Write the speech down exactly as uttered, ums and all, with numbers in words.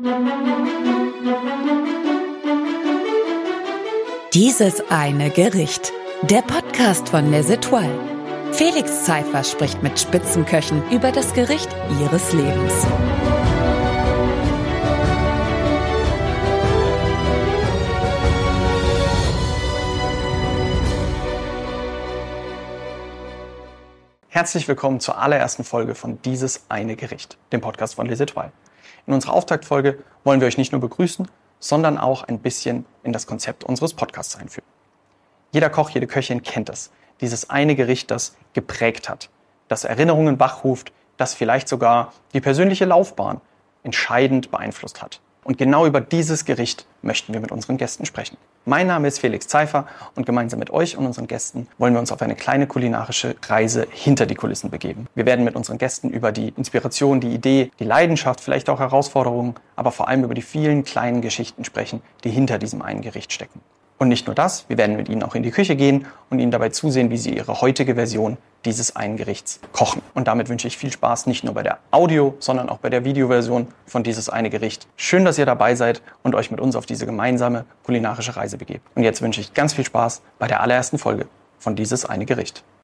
Dieses eine Gericht. Der Podcast von Les Etoiles. Felix Zeifer spricht mit Spitzenköchen über das Gericht ihres Lebens. Herzlich willkommen zur allerersten Folge von Dieses eine Gericht, dem Podcast von Les Etoiles. In unserer Auftaktfolge wollen wir euch nicht nur begrüßen, sondern auch ein bisschen in das Konzept unseres Podcasts einführen. Jeder Koch, jede Köchin kennt es. Dieses eine Gericht, das geprägt hat, das Erinnerungen wachruft, das vielleicht sogar die persönliche Laufbahn entscheidend beeinflusst hat. Und genau über dieses Gericht möchten wir mit unseren Gästen sprechen. Mein Name ist Felix Zeifer und gemeinsam mit euch und unseren Gästen wollen wir uns auf eine kleine kulinarische Reise hinter die Kulissen begeben. Wir werden mit unseren Gästen über die Inspiration, die Idee, die Leidenschaft, vielleicht auch Herausforderungen, aber vor allem über die vielen kleinen Geschichten sprechen, die hinter diesem einen Gericht stecken. Und nicht nur das, wir werden mit ihnen auch in die Küche gehen und ihnen dabei zusehen, wie sie ihre heutige Version dieses einen Gerichts kochen. Und damit wünsche ich viel Spaß, nicht nur bei der Audio-, sondern auch bei der Videoversion von dieses eine Gericht. Schön, dass ihr dabei seid und euch mit uns auf diese gemeinsame kulinarische Reise begebt. Und jetzt wünsche ich ganz viel Spaß bei der allerersten Folge von dieses eine Gericht.